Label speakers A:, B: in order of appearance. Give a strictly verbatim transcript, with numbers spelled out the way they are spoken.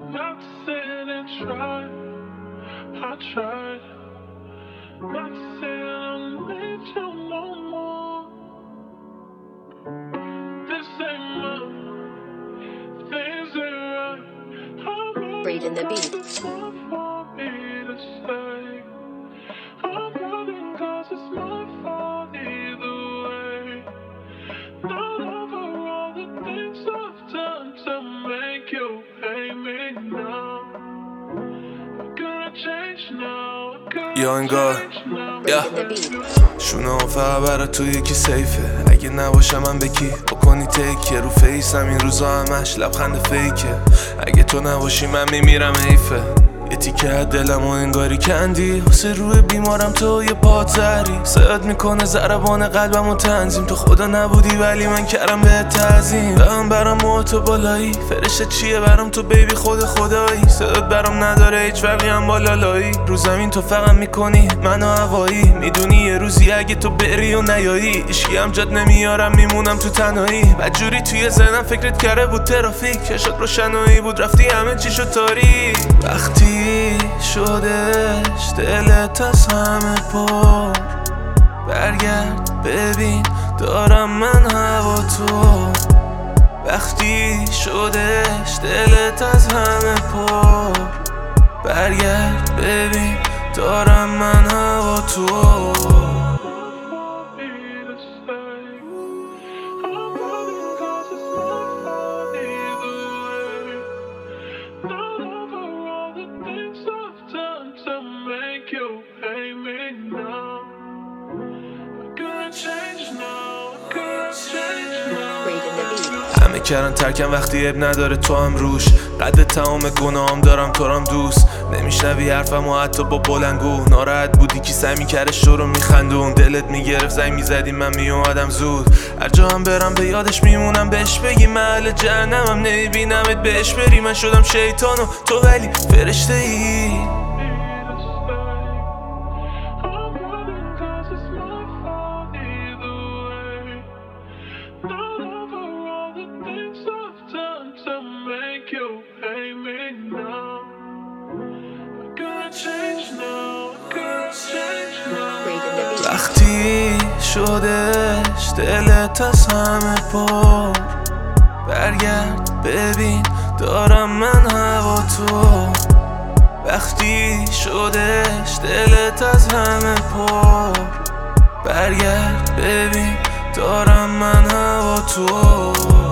A: Not saying and try, I tried. Not saying I'll need you no more. This ain't my things ain't right. I'm
B: Read in the beat.
A: it's not for me to say. I'm running 'cause it's my fault either way. Not over all the things I've done to make you hate me now. I'm gonna change now. I'm gonna
C: یا انگار
A: change now.
C: یا
B: Read in the beat.
C: شونه ها فقط برا تو یکی سیفه. اگه نباشم من به کی بکنی تکیه رو فیسم این روزا همش لبخند فیکه. اگه تو نباشی من میمیرم حیفه. یه تیکه از دلم و انگاری کندی واسه روی بیمارم تو یه پادزری صدات میکنه ضربان قلبم و تنظیم. تو خدا نبودی ولی من کردم به تعظیم. برم برم موتو بالایی فرشته چیه برام تو بیبی خود خدایی. صدات برام نداره هیچ فرقی هم با لالایی. رو زمین تو فقط میکنی منو هوایی. میدونی یه روزی اگه تو بری و نیایی اشکی هم جد نمیارم میمونم تو تنهایی. بدجوری توی ذهنم فکرت کرده بود ترافیک چشات روشنایی بود رفتی همه چی شد تاریک. وقتی شدش دلت از همه پر برگرد ببین دارم من هوا تو. وقتی شدش دلت از همه پر برگرد ببین دارم من هوا تو.
B: Read in the beat.
C: همه کردن ترکم وقتی اب نداره تو هم روش. قد تمام گناهام دارم تو رام دوست. نمیشنوی حرفم و حتی با بلنگو. ناراحت بودی کی سعی میکرده شو رو میخندون. دلت میگرفت زنگ میزدی من میومدم زود. هر جا هم برم به یادش میمونم بهش بگی محل جهنمم نمیبینمت بهش بری. من شدم شیطان و تو ولی فرشته ای. وقتی شدش دلت از همه پر برگرد ببین دارم من هوا تو. وقتی شدش دلت از همه پر برگرد ببین دارم من هوا تو.